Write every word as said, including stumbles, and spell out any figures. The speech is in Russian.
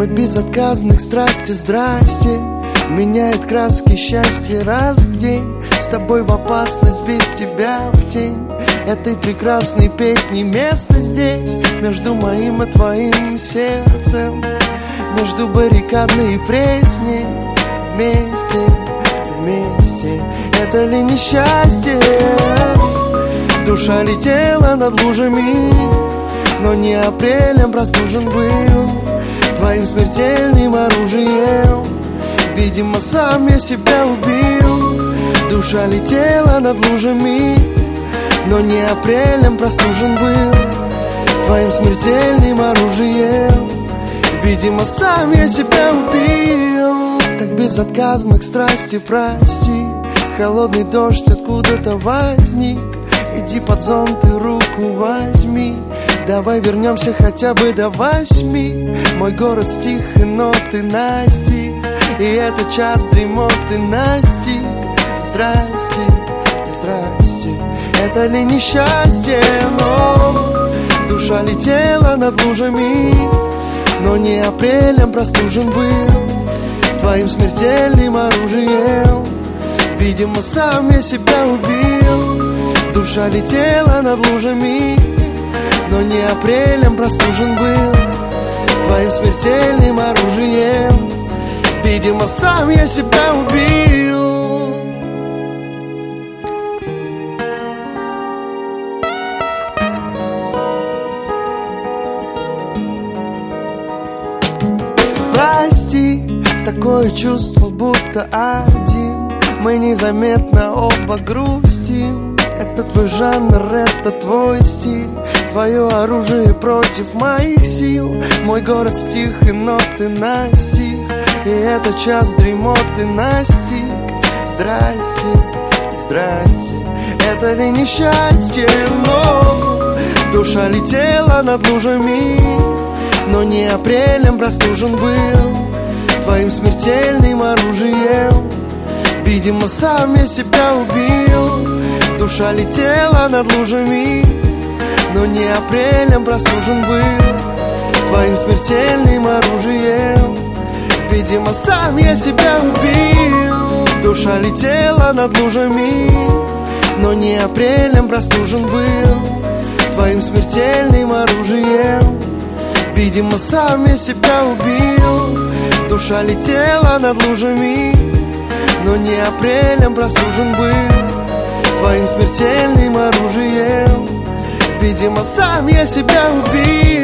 Мой безотказных страсти, здрасте, меняет краски счастья раз в день. С тобой в опасность, без тебя в тень этой прекрасной песни. Место здесь, между моим и твоим сердцем, между баррикадной пресней. Вместе, вместе, это ли несчастье? Душа летела над лужами, но не апрелем простужен был твоим смертельным оружием. Видимо, сам я себя убил. Душа летела над лужами, но не апрелем простужен был твоим смертельным оружием. Видимо, сам я себя убил. Так безотказно к страсти, прости. Холодный дождь откуда-то возник. Иди под зонт и руку возьми. Давай вернемся хотя бы до восьми. Мой город стих и ноты настиг, и этот час дремоты настиг. Здрасте, здрасте, это ли несчастье? Но душа летела над лужами, но не апрелем простужен был твоим смертельным оружием. Видимо, сам я себя убил. Душа летела над лужами, но не апрелем простужен был твоим смертельным оружием. Видимо, сам я себя убил. Прости, такое чувство, будто один мы незаметно оба грустим. Это твой жанр, это твой стиль, твое оружие против моих сил. Мой город стих и ноты настиг, и этот час дремоты настиг. Здрасте, здрасте, это ли несчастье? Но душа летела над лужами, но не апрелем простужен был твоим смертельным оружием. Видимо, сам я себя убил. Душа летела над лужами, но не апрелем простужен был твоим смертельным оружием. Видимо, сам я себя убил. Душа летела над лужами, но не апрелем простужен был твоим смертельным оружием. Видимо, сам я себя убил. Душа летела над лужами, но не апрелем простужен был твоим смертельным оружием. Видимо, сам я себя убил.